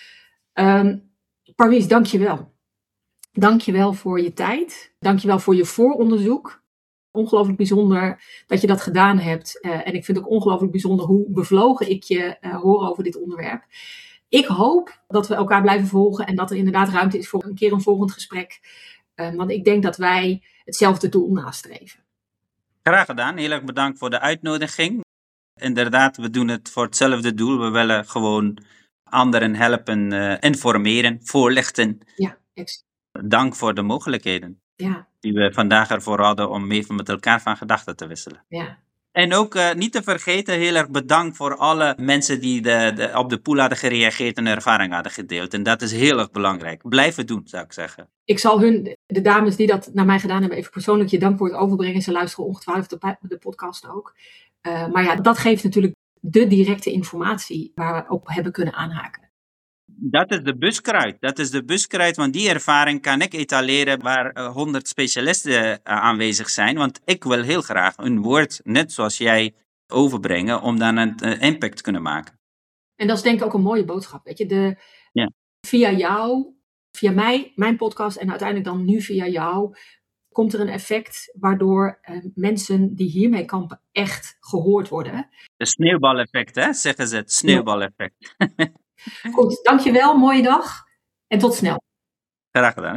Um, Parwies, dank je wel. Dank je wel voor je tijd. Dank je wel voor je vooronderzoek. Ongelooflijk bijzonder dat je dat gedaan hebt. Uh, en ik vind het ook ongelooflijk bijzonder hoe bevlogen ik je uh, hoor over dit onderwerp. Ik hoop dat we elkaar blijven volgen en dat er inderdaad ruimte is voor een keer een volgend gesprek. Uh, want ik denk dat wij hetzelfde doel nastreven. Graag gedaan. Heel erg bedankt voor de uitnodiging. Inderdaad, we doen het voor hetzelfde doel. We willen gewoon anderen helpen, uh, informeren, voorlichten. Ja, exact. Dank voor de mogelijkheden. Ja. Die we vandaag ervoor hadden om even met elkaar van gedachten te wisselen. Ja. En ook uh, niet te vergeten, heel erg bedankt voor alle mensen die de, de, op de pool hadden gereageerd en ervaring hadden gedeeld. En dat is heel erg belangrijk. Blijven doen, zou ik zeggen. Ik zal hun, de dames die dat naar mij gedaan hebben, even persoonlijk je dankwoord overbrengen. Ze luisteren ongetwijfeld de, de podcast ook. Uh, maar ja, dat geeft natuurlijk de directe informatie waar we op hebben kunnen aanhaken. Dat is de buskruid. Dat is de buskruid, want die ervaring kan ik etaleren waar honderd uh, specialisten uh, aanwezig zijn. Want ik wil heel graag een woord, net zoals jij, overbrengen om dan een uh, impact te kunnen maken. En dat is denk ik ook een mooie boodschap. Weet je, de, ja. Via jou, via mij, mijn podcast en uiteindelijk dan nu via jou, komt er een effect waardoor uh, mensen die hiermee kampen echt gehoord worden. De sneeuwbaleffect, hè? Zeggen ze het. Sneeuwbaleffect. Goed, dankjewel, mooie dag en tot snel. Graag gedaan.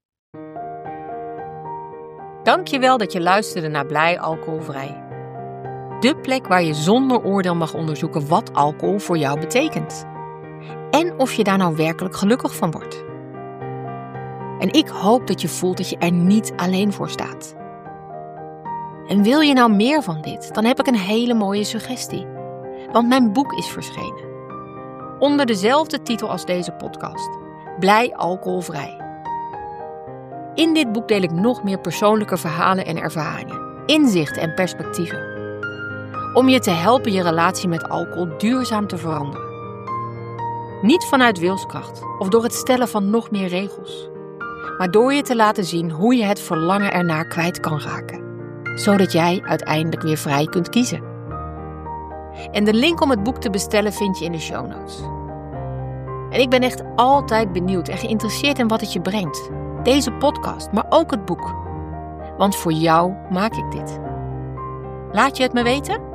Dankjewel dat je luisterde naar Blij Alcoholvrij. De plek waar je zonder oordeel mag onderzoeken wat alcohol voor jou betekent. En of je daar nou werkelijk gelukkig van wordt. En ik hoop dat je voelt dat je er niet alleen voor staat. En wil je nou meer van dit, dan heb ik een hele mooie suggestie. Want mijn boek is verschenen. Onder dezelfde titel als deze podcast. Blij Alcoholvrij. In dit boek deel ik nog meer persoonlijke verhalen en ervaringen, inzichten en perspectieven. Om je te helpen je relatie met alcohol duurzaam te veranderen. Niet vanuit wilskracht of door het stellen van nog meer regels. Maar door je te laten zien hoe je het verlangen ernaar kwijt kan raken. Zodat jij uiteindelijk weer vrij kunt kiezen. En de link om het boek te bestellen vind je in de show notes. En ik ben echt altijd benieuwd en geïnteresseerd in wat het je brengt. Deze podcast, maar ook het boek. Want voor jou maak ik dit. Laat je het me weten?